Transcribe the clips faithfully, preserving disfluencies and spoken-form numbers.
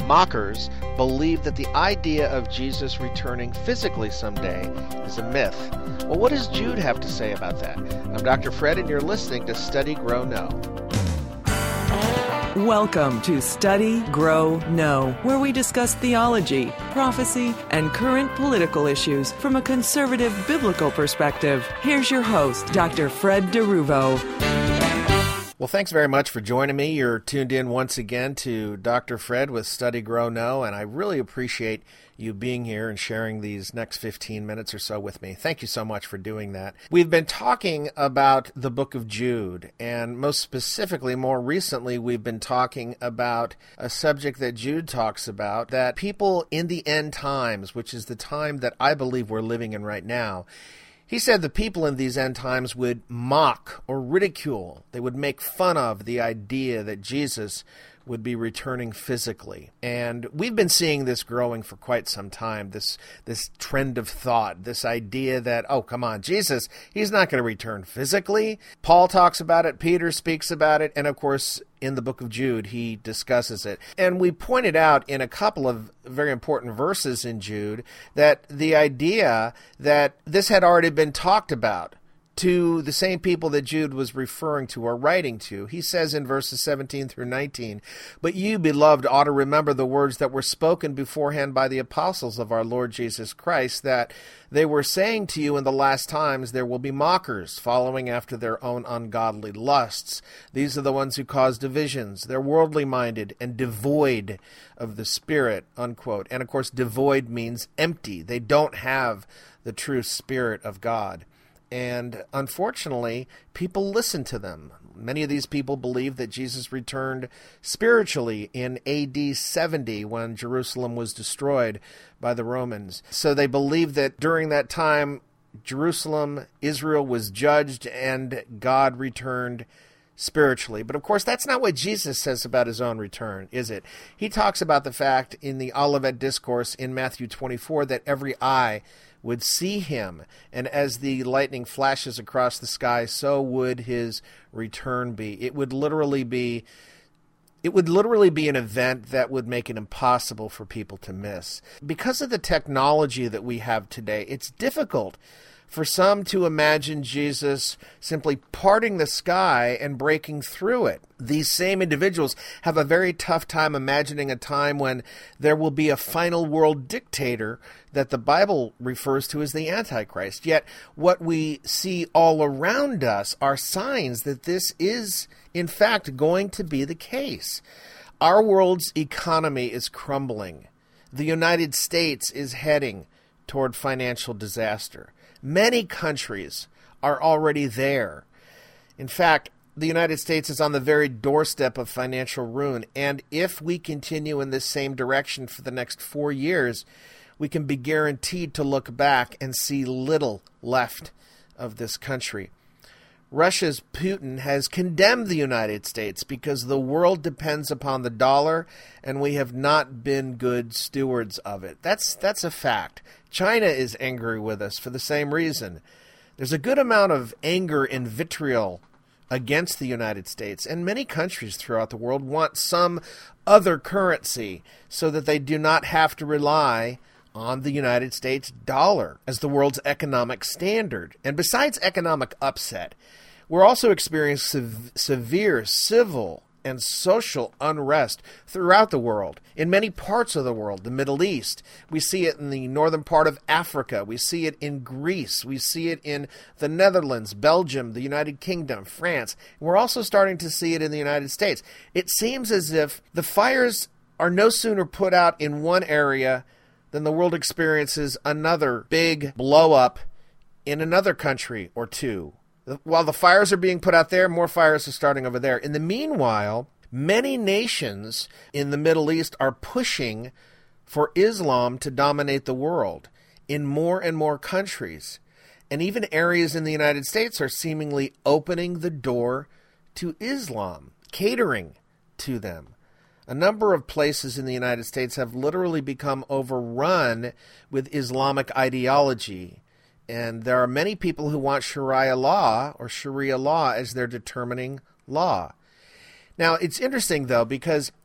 Mockers believe that the idea of Jesus returning physically someday is a myth. Well, what does Jude have to say about that? I'm Doctor Fred, and you're listening to Study, Grow, Know. Welcome to Study, Grow, Know, where we discuss theology, prophecy, and current political issues from a conservative biblical perspective. Here's your host, Doctor Fred DeRuvo. Well, thanks very much for joining me. You're tuned in once again to Doctor Fred with Study, Grow, Know, and I really appreciate you being here and sharing these next fifteen minutes or so with me. Thank you so much for doing that. We've been talking about the book of Jude, and most specifically, more recently, we've been talking about a subject that Jude talks about, that people in the end times, which is the time that I believe we're living in right now, he said the people in these end times would mock or ridicule. They would make fun of the idea that Jesus would be returning physically. And we've been seeing this growing for quite some time, this this trend of thought, this idea that, oh, come on, Jesus, he's not going to return physically. Paul talks about it, Peter speaks about it, and of course, in the book of Jude, he discusses it. And we pointed out in a couple of very important verses in Jude that the idea that this had already been talked about to the same people that Jude was referring to or writing to. He says in verses seventeen through nineteen, "But you, beloved, ought to remember the words that were spoken beforehand by the apostles of our Lord Jesus Christ, that they were saying to you in the last times there will be mockers, following after their own ungodly lusts. These are the ones who cause divisions. They're worldly-minded and devoid of the Spirit," unquote. And of course, devoid means empty. They don't have the true Spirit of God. And unfortunately, people listen to them. Many of these people believe that Jesus returned spiritually in A D seventy when Jerusalem was destroyed by the Romans. So they believe that during that time, Jerusalem, Israel was judged and God returned spiritually. But of course, that's not what Jesus says about his own return, is it? He talks about the fact in the Olivet Discourse in Matthew twenty-four that every eye would see him, and as the lightning flashes across the sky, so would his return be. It would literally be, it would literally be an event that would make it impossible for people to miss. Because of the technology that we have today, it's difficult for some to imagine Jesus simply parting the sky and breaking through it. These same individuals have a very tough time imagining a time when there will be a final world dictator that the Bible refers to as the Antichrist. Yet what we see all around us are signs that this is, in fact, going to be the case. Our world's economy is crumbling. The United States is heading toward financial disaster. Many countries are already there. In fact, the United States is on the very doorstep of financial ruin, and if we continue in this same direction for the next four years, we can be guaranteed to look back and see little left of this country. Russia's Putin has condemned the United States because the world depends upon the dollar, and we have not been good stewards of it. That's that's a fact. China is angry with us for the same reason. There's a good amount of anger and vitriol against the United States, and many countries throughout the world want some other currency so that they do not have to rely on the United States dollar as the world's economic standard. And besides economic upset, we're also experiencing sev- severe civil and social unrest throughout the world, in many parts of the world, the Middle East. We see it in the northern part of Africa. We see it in Greece. We see it in the Netherlands, Belgium, the United Kingdom, France. We're also starting to see it in the United States. It seems as if the fires are no sooner put out in one area than the world experiences another big blow-up in another country or two. While the fires are being put out there, more fires are starting over there. In the meanwhile, many nations in the Middle East are pushing for Islam to dominate the world in more and more countries. And even areas in the United States are seemingly opening the door to Islam, catering to them. A number of places in the United States have literally become overrun with Islamic ideology. And there are many people who want Sharia law or Sharia law as their determining law. Now, it's interesting, though, because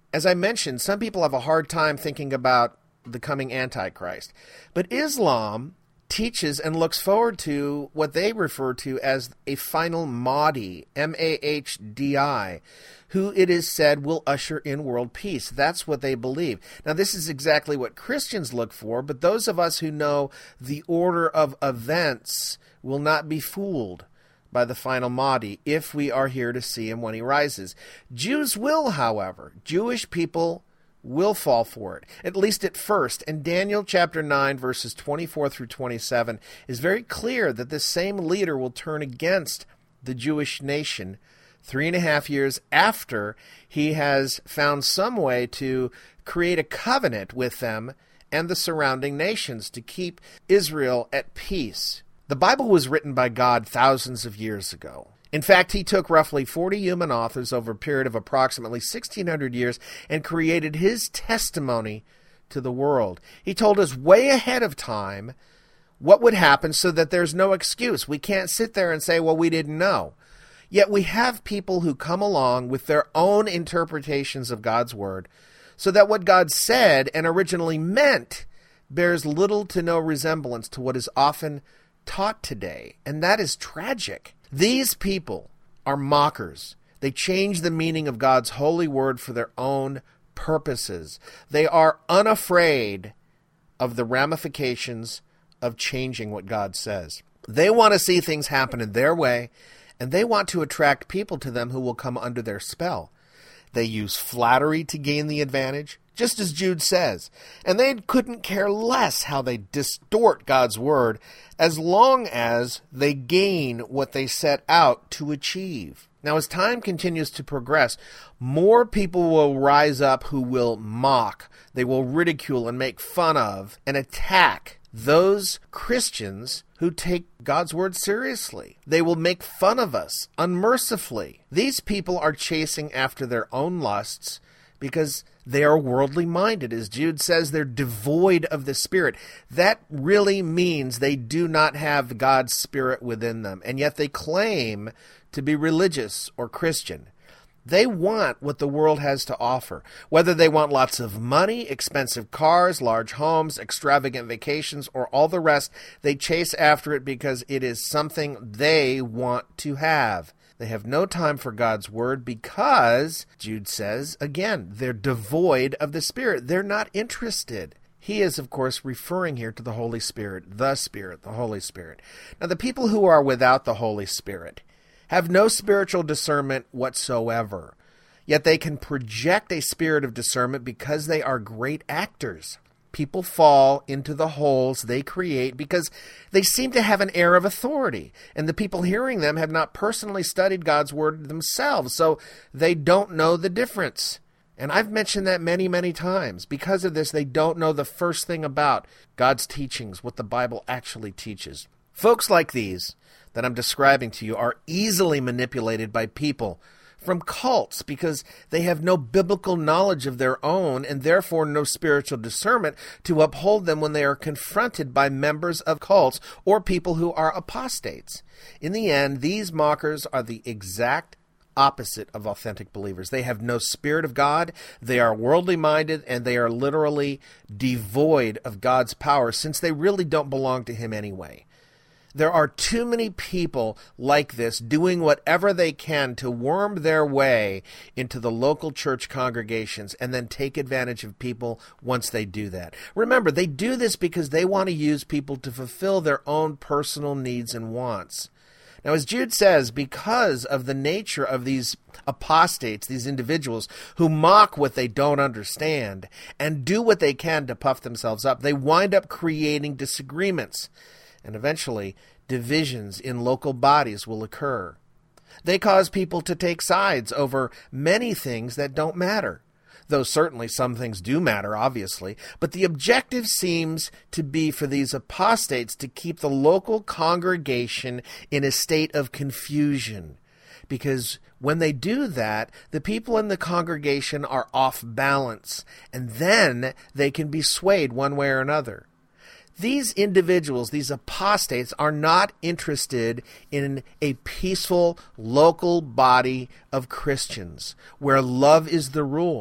As I mentioned, some people have a hard time thinking about the coming Antichrist. But Islam teaches and looks forward to what they refer to as a final Mahdi, M A H D I, who it is said will usher in world peace. That's what they believe. Now, this is exactly what Christians look for, but those of us who know the order of events will not be fooled by the final Mahdi if we are here to see him when he rises. Jews will, however. Jewish people will fall for it, at least at first. And Daniel chapter nine, verses twenty-four through twenty-seven is very clear that this same leader will turn against the Jewish nation three and a half years after he has found some way to create a covenant with them and the surrounding nations to keep Israel at peace. The Bible was written by God thousands of years ago. In fact, he took roughly forty human authors over a period of approximately sixteen hundred years and created his testimony to the world. He told us way ahead of time what would happen so that there's no excuse. We can't sit there and say, well, we didn't know. Yet we have people who come along with their own interpretations of God's word so that what God said and originally meant bears little to no resemblance to what is often taught today. And that is tragic. These people are mockers. They change the meaning of God's holy word for their own purposes. They are unafraid of the ramifications of changing what God says. They want to see things happen in their way, and they want to attract people to them who will come under their spell. They use flattery to gain the advantage, just as Jude says, and they couldn't care less how they distort God's word as long as they gain what they set out to achieve. Now, as time continues to progress, more people will rise up who will mock, they will ridicule and make fun of and attack those Christians who take God's word seriously. They will make fun of us unmercifully. These people are chasing after their own lusts because they are worldly minded. As Jude says, they're devoid of the Spirit. That really means they do not have God's Spirit within them, and yet they claim to be religious or Christian. They want what the world has to offer. Whether they want lots of money, expensive cars, large homes, extravagant vacations, or all the rest, they chase after it because it is something they want to have. They have no time for God's word because, Jude says, again, they're devoid of the Spirit. They're not interested. He is, of course, referring here to the Holy Spirit, the Spirit, the Holy Spirit. Now, the people who are without the Holy Spirit have no spiritual discernment whatsoever, yet they can project a spirit of discernment because they are great actors. People fall into the holes they create because they seem to have an air of authority, and the people hearing them have not personally studied God's word themselves, so they don't know the difference. And I've mentioned that many, many times. Because of this, they don't know the first thing about God's teachings, what the Bible actually teaches. Folks like these that I'm describing to you are easily manipulated by people from cults because they have no biblical knowledge of their own and therefore no spiritual discernment to uphold them when they are confronted by members of cults or people who are apostates. In the end, these mockers are the exact opposite of authentic believers. They have no Spirit of God, they are worldly minded, and they are literally devoid of God's power since they really don't belong to Him anyway. There are too many people like this doing whatever they can to worm their way into the local church congregations and then take advantage of people once they do that. Remember, they do this because they want to use people to fulfill their own personal needs and wants. Now, as Jude says, because of the nature of these apostates, these individuals who mock what they don't understand and do what they can to puff themselves up, they wind up creating disagreements. And eventually, divisions in local bodies will occur. They cause people to take sides over many things that don't matter. Though certainly some things do matter, obviously. But the objective seems to be for these apostates to keep the local congregation in a state of confusion. Because when they do that, the people in the congregation are off balance. And then they can be swayed one way or another. These individuals, these apostates, are not interested in a peaceful local body of Christians where love is the rule.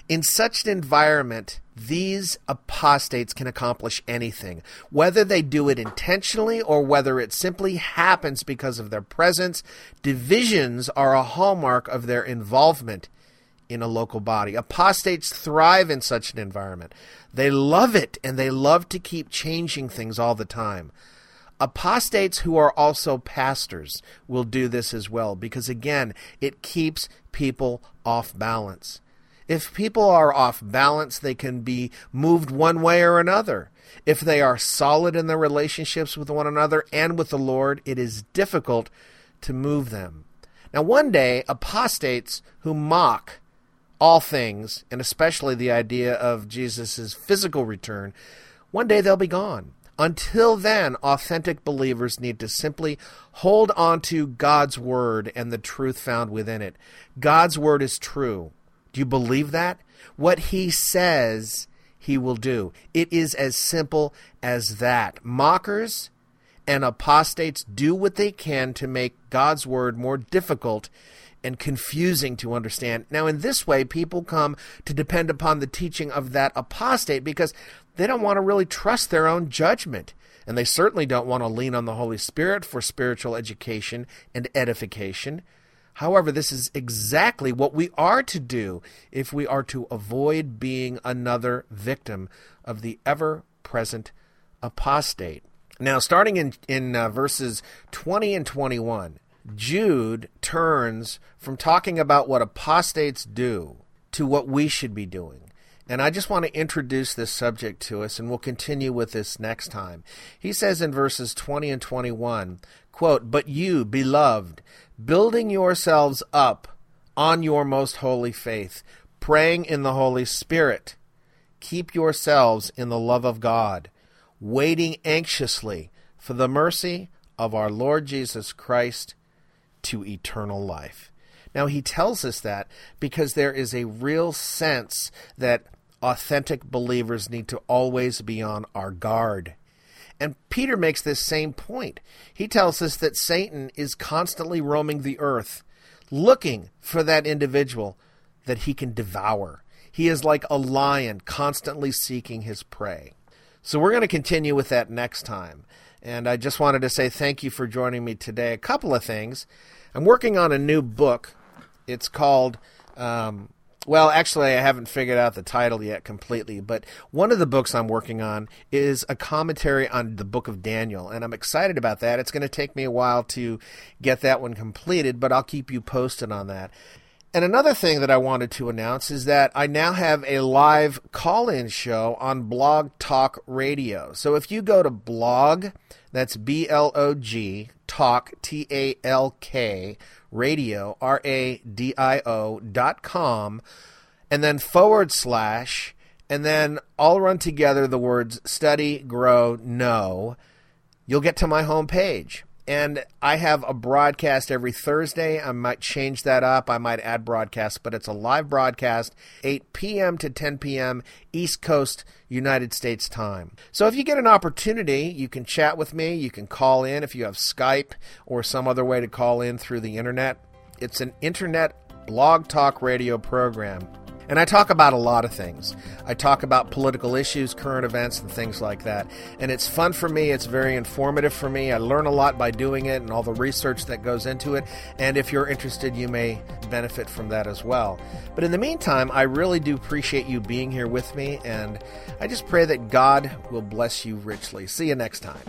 In such an environment, these apostates can accomplish anything, whether they do it intentionally or whether it simply happens because of their presence. Divisions are a hallmark of their involvement in a local body. Apostates thrive in such an environment. They love it, and they love to keep changing things all the time. Apostates who are also pastors will do this as well because, again, it keeps people off balance. If people are off balance, they can be moved one way or another. If they are solid in their relationships with one another and with the Lord, it is difficult to move them. Now, one day, apostates who mock all things, and especially the idea of Jesus' physical return, one day they'll be gone. Until then, authentic believers need to simply hold on to God's Word and the truth found within it. God's Word is true. Do you believe that? What He says, He will do. It is as simple as that. Mockers and apostates do what they can to make God's Word more difficult and confusing to understand. Now, in this way, people come to depend upon the teaching of that apostate because they don't want to really trust their own judgment. And they certainly don't want to lean on the Holy Spirit for spiritual education and edification. However, this is exactly what we are to do if we are to avoid being another victim of the ever-present apostate. Now, starting in, in uh, verses twenty and twenty-one, Jude turns from talking about what apostates do to what we should be doing. And I just want to introduce this subject to us, and we'll continue with this next time. He says in verses twenty and twenty-one, quote, "But you, beloved, building yourselves up on your most holy faith, praying in the Holy Spirit, keep yourselves in the love of God, waiting anxiously for the mercy of our Lord Jesus Christ to eternal life." Now, he tells us that because there is a real sense that authentic believers need to always be on our guard. And Peter makes this same point. He tells us that Satan is constantly roaming the earth, looking for that individual that he can devour. He is like a lion constantly seeking his prey. So we're going to continue with that next time. And I just wanted to say thank you for joining me today. A couple of things. I'm working on a new book. It's called, um, well, actually, I haven't figured out the title yet completely, but one of the books I'm working on is a commentary on the book of Daniel, and I'm excited about that. It's going to take me a while to get that one completed, but I'll keep you posted on that. And another thing that I wanted to announce is that I now have a live call-in show on Blog Talk Radio. So if you go to blog, that's B L O G, talk, T A L K, radio, R A D I O, dot com, and then forward slash, and then all run together the words study, grow, know, you'll get to my homepage. And I have a broadcast every Thursday. I might change that up. I might add broadcasts, but it's a live broadcast, eight p.m. to ten p.m. East Coast, United States time. So if you get an opportunity, you can chat with me. You can call in if you have Skype or some other way to call in through the internet. It's an internet blog talk radio program. And I talk about a lot of things. I talk about political issues, current events, and things like that. And it's fun for me. It's very informative for me. I learn a lot by doing it and all the research that goes into it. And if you're interested, you may benefit from that as well. But in the meantime, I really do appreciate you being here with me. And I just pray that God will bless you richly. See you next time.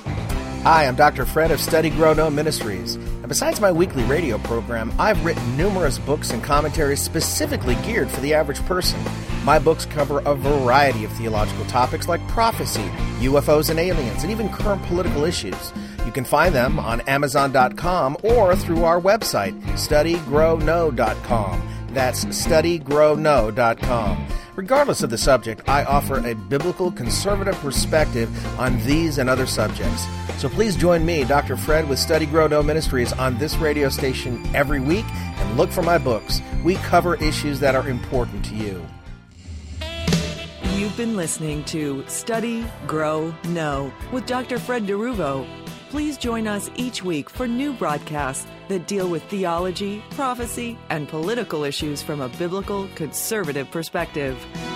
Hi, I'm Doctor Fred of Study, Grow, Know Ministries. And besides my weekly radio program, I've written numerous books and commentaries specifically geared for the average person. My books cover a variety of theological topics like prophecy, U F Os and aliens, and even current political issues. You can find them on Amazon dot com or through our website, study grow know dot com. That's study grow know dot com. Regardless of the subject, I offer a biblical conservative perspective on these and other subjects. So please join me, Doctor Fred, with Study, Grow, Know Ministries on this radio station every week and look for my books. We cover issues that are important to you. You've been listening to Study, Grow, Know with Doctor Fred DeRuvo. Please join us each week for new broadcasts that deal with theology, prophecy, and political issues from a biblical, conservative perspective.